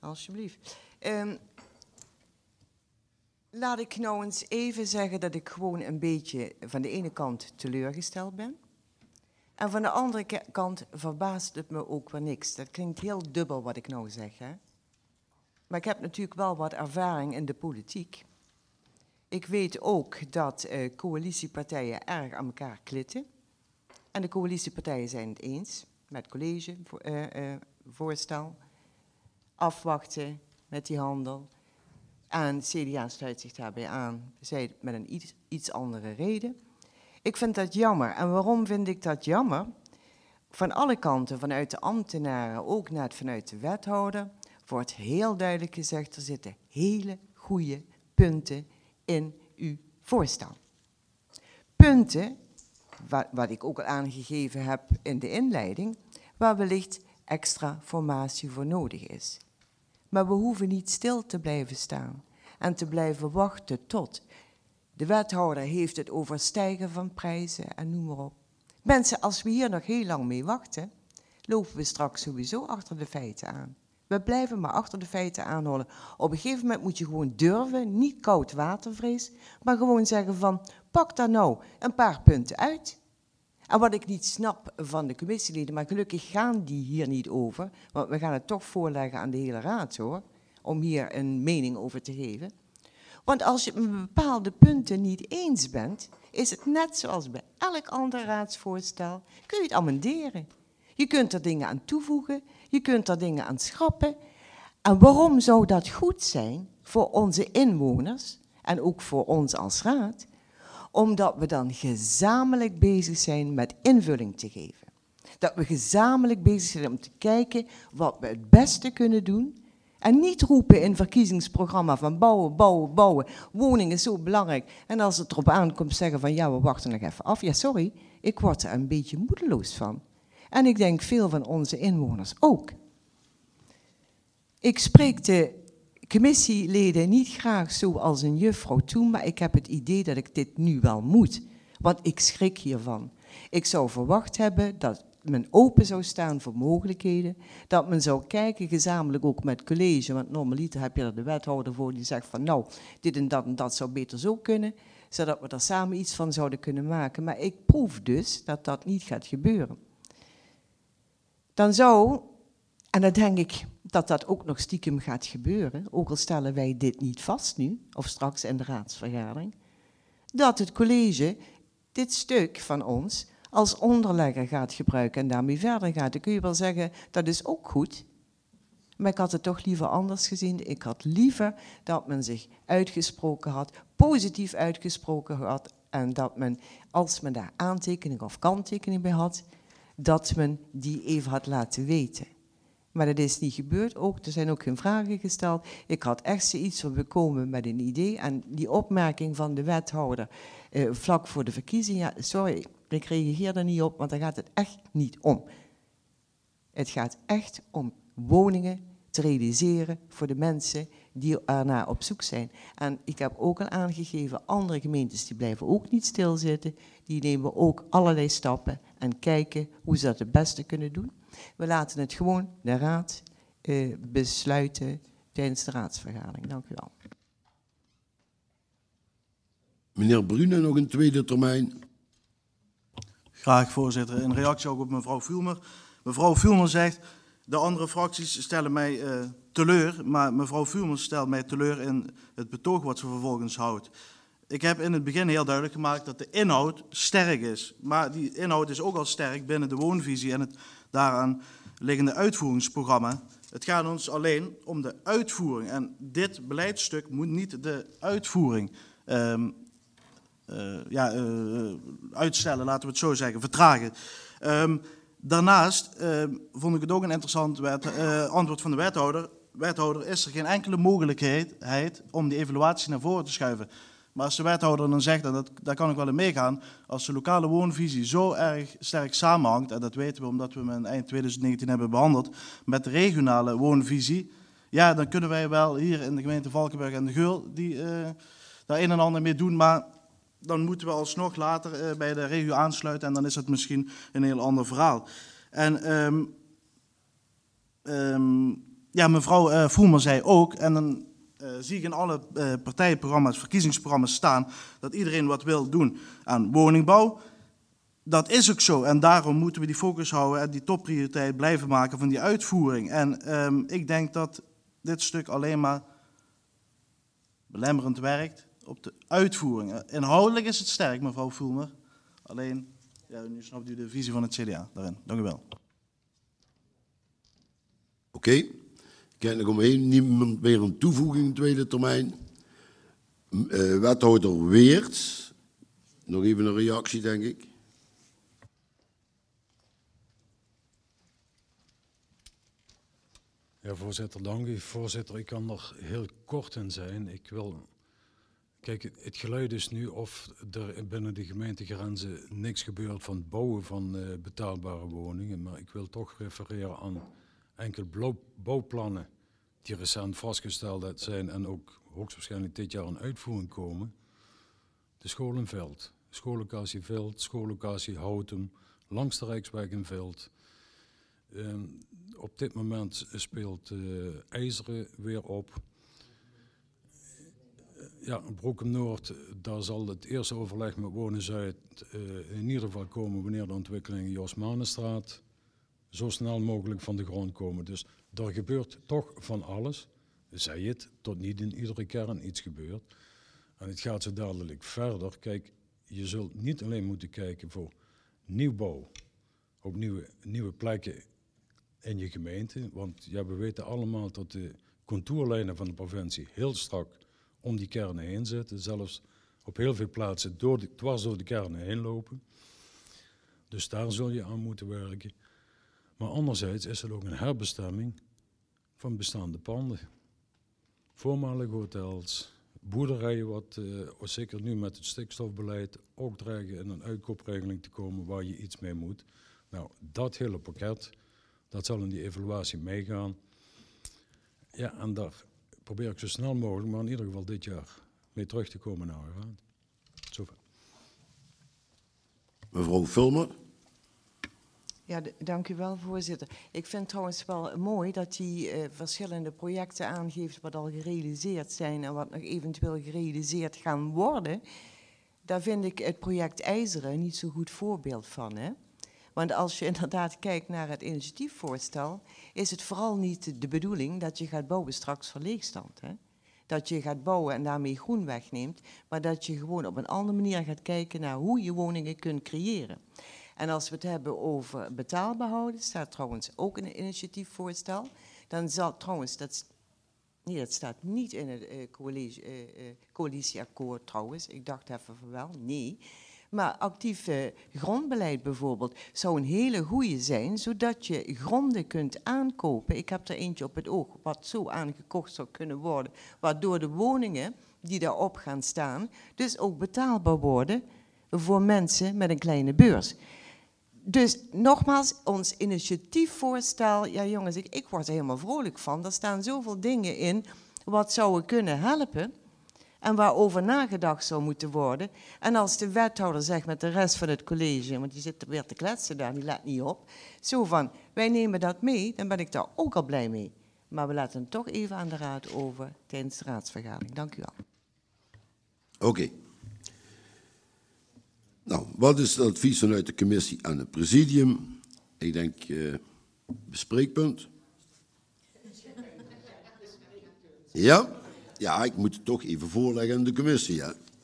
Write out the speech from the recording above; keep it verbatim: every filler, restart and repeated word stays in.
Alsjeblieft. Um, laat ik nou eens even zeggen dat ik gewoon een beetje van de ene kant teleurgesteld ben. En van de andere kant verbaast het me ook weer niks. Dat klinkt heel dubbel wat ik nou zeg, hè. Maar ik heb natuurlijk wel wat ervaring in de politiek. Ik weet ook dat uh, coalitiepartijen erg aan elkaar klitten. En de coalitiepartijen zijn het eens met college, vo uh, uh, voorstel, afwachten met die handel. En C D A sluit zich daarbij aan, zij met een iets, iets andere reden. Ik vind dat jammer. En waarom vind ik dat jammer? Van alle kanten, vanuit de ambtenaren, ook net vanuit de wethouder, wordt heel duidelijk gezegd, er zitten hele goede punten in uw voorstel. Punten, wat, wat ik ook al aangegeven heb in de inleiding, waar wellicht extra formatie voor nodig is. Maar we hoeven niet stil te blijven staan en te blijven wachten tot. De wethouder heeft het over stijgen van prijzen en noem maar op. Mensen, als we hier nog heel lang mee wachten, lopen we straks sowieso achter de feiten aan. We blijven maar achter de feiten aanhouden. Op een gegeven moment moet je gewoon durven, niet koud watervrees, maar gewoon zeggen van, pak daar nou een paar punten uit. En wat ik niet snap van de commissieleden, maar gelukkig gaan die hier niet over, want we gaan het toch voorleggen aan de hele raad hoor, om hier een mening over te geven. Want als je met bepaalde punten niet eens bent, is het net zoals bij elk ander raadsvoorstel, kun je het amenderen. Je kunt er dingen aan toevoegen, je kunt er dingen aan schrappen. En waarom zou dat goed zijn voor onze inwoners en ook voor ons als raad? Omdat we dan gezamenlijk bezig zijn met invulling te geven. Dat we gezamenlijk bezig zijn om te kijken wat we het beste kunnen doen. En niet roepen in het verkiezingsprogramma van bouwen, bouwen, bouwen. Woning is zo belangrijk. En als het erop aankomt zeggen van ja, we wachten nog even af. Ja, sorry, ik word er een beetje moedeloos van. En ik denk veel van onze inwoners ook. Ik spreek de commissieleden niet graag zo als een juffrouw toe, maar ik heb het idee dat ik dit nu wel moet. Want ik schrik hiervan. Ik zou verwacht hebben dat men open zou staan voor mogelijkheden, dat men zou kijken gezamenlijk ook met college, want normaliter heb je er de wethouder voor die zegt van nou, dit en dat en dat zou beter zo kunnen, zodat we er samen iets van zouden kunnen maken. Maar ik proef dus dat dat niet gaat gebeuren. Dan zou, en dan denk ik dat dat ook nog stiekem gaat gebeuren, ook al stellen wij dit niet vast nu, of straks in de raadsvergadering, dat het college dit stuk van ons als onderlegger gaat gebruiken en daarmee verder gaat. Dan kun je wel zeggen, dat is ook goed, maar ik had het toch liever anders gezien. Ik had liever dat men zich uitgesproken had, positief uitgesproken had, en dat men, als men daar aantekening of kanttekening bij had, dat men die even had laten weten. Maar dat is niet gebeurd, ook, er zijn ook geen vragen gesteld. Ik had echt zoiets van, we komen met een idee. En die opmerking van de wethouder eh, vlak voor de verkiezingen, ja, sorry, ik reageer daar niet op, want daar gaat het echt niet om. Het gaat echt om woningen te realiseren voor de mensen die ernaar op zoek zijn. En ik heb ook al aangegeven, andere gemeentes die blijven ook niet stilzitten. Die nemen ook allerlei stappen en kijken hoe ze dat het beste kunnen doen. We laten het gewoon de raad uh, besluiten tijdens de raadsvergadering. Dank u wel. Meneer Brune, nog een tweede termijn. Graag, voorzitter. In reactie ook op mevrouw Vielmer. Mevrouw Vielmer zegt, de andere fracties stellen mij uh, teleur, maar mevrouw Vielmer stelt mij teleur in het betoog wat ze vervolgens houdt. Ik heb in het begin heel duidelijk gemaakt dat de inhoud sterk is. Maar die inhoud is ook al sterk binnen de woonvisie en het daaraan liggende uitvoeringsprogramma. Het gaat ons alleen om de uitvoering. En dit beleidstuk moet niet de uitvoering um, uh, ja, uh, uitstellen, laten we het zo zeggen, vertragen. Um, daarnaast uh, vond ik het ook een interessant wet, uh, antwoord van de wethouder. Wethouder, is er geen enkele mogelijkheid om die evaluatie naar voren te schuiven. Maar als de wethouder dan zegt, en dat, daar kan ik wel in meegaan, als de lokale woonvisie zo erg sterk samenhangt, en dat weten we omdat we hem eind twintig negentien hebben behandeld, met de regionale woonvisie, ja, dan kunnen wij wel hier in de gemeente Valkenburg en de Geul die, uh, daar een en ander mee doen, maar dan moeten we alsnog later uh, bij de regio aansluiten en dan is het misschien een heel ander verhaal. En um, um, ja, mevrouw uh, Voelmer zei ook, en dan uh, zie ik in alle uh, partijprogramma's, verkiezingsprogramma's staan, dat iedereen wat wil doen aan woningbouw. Dat is ook zo en daarom moeten we die focus houden en die topprioriteit blijven maken van die uitvoering. En um, ik denk dat dit stuk alleen maar belemmerend werkt op de uitvoering. Inhoudelijk is het sterk, mevrouw Voelmer. Alleen, ja, nu snapt u de visie van het C D A daarin. Dank u wel. Oké. Okay. Kijk nog omheen. Niemand meer een toevoeging in tweede termijn. Uh, wethouder Weert. Nog even een reactie, denk ik. Ja, voorzitter, dank u. Voorzitter, ik kan er heel kort in zijn. Ik wil... Kijk, het geluid is nu of er binnen de gemeentegrenzen niks gebeurt van het bouwen van uh, betaalbare woningen. Maar ik wil toch refereren aan enkele bouwplannen die recent vastgesteld zijn en ook hoogstwaarschijnlijk dit jaar in uitvoering komen. De school in Veld, schoollocatie Veld, schoollocatie Houtum, langs de Rijksweg in Veld. Um, op dit moment speelt uh, IJzeren weer op. Ja, Broekum Noord, daar zal het eerste overleg met Wonen Zuid uh, in ieder geval komen wanneer de ontwikkelingen Josmanenstraat zo snel mogelijk van de grond komen. Dus er gebeurt toch van alles, zij het, tot niet in iedere kern iets gebeurt. En het gaat zo dadelijk verder. Kijk, je zult niet alleen moeten kijken voor nieuwbouw, op nieuwe, nieuwe plekken in je gemeente. Want ja, we weten allemaal dat de contourlijnen van de provincie heel strak om die kernen heen zitten. Zelfs op heel veel plaatsen door de, dwars door de kernen heen lopen. Dus daar zul je aan moeten werken. Maar anderzijds is er ook een herbestemming van bestaande panden. Voormalige hotels, boerderijen, wat uh, zeker nu met het stikstofbeleid ook dreigen in een uitkoopregeling te komen waar je iets mee moet. Nou, dat hele pakket, dat zal in die evaluatie meegaan. Ja, en daar probeer ik zo snel mogelijk, maar in ieder geval dit jaar, mee terug te komen naar de raad. Zover. Mevrouw Voelmer. Ja, dank u wel, voorzitter. Ik vind trouwens wel mooi dat hij uh, verschillende projecten aangeeft wat al gerealiseerd zijn en wat nog eventueel gerealiseerd gaan worden. Daar vind ik het project IJzeren niet zo'n goed voorbeeld van, hè? Want als je inderdaad kijkt naar het initiatiefvoorstel, is het vooral niet de bedoeling dat je gaat bouwen straks voor leegstand. Hè? Dat je gaat bouwen en daarmee groen wegneemt, maar dat je gewoon op een andere manier gaat kijken naar hoe je woningen kunt creëren. En als we het hebben over betaalbaar houden, staat trouwens ook in het initiatiefvoorstel. Dan zal trouwens, dat, nee, dat staat niet in het uh, coalitie, uh, uh, coalitieakkoord trouwens. Ik dacht even van wel, nee. Maar actief uh, grondbeleid bijvoorbeeld zou een hele goede zijn, zodat je gronden kunt aankopen. Ik heb er eentje op het oog wat zo aangekocht zou kunnen worden, waardoor de woningen die daarop gaan staan, dus ook betaalbaar worden voor mensen met een kleine beurs. Dus nogmaals, ons initiatiefvoorstel, ja jongens, ik, ik word er helemaal vrolijk van. Er staan zoveel dingen in wat zouden kunnen helpen en waarover nagedacht zou moeten worden. En als de wethouder zegt met de rest van het college, want die zit er weer te kletsen daar, die let niet op, zo van, wij nemen dat mee, dan ben ik daar ook al blij mee. Maar we laten het toch even aan de raad over tijdens de raadsvergadering. Dank u wel. Oké. Okay. Nou, wat is het advies vanuit de commissie aan het presidium? Ik denk uh, bespreekpunt. Ja? Ja, ik moet het toch even voorleggen aan de commissie. Hè?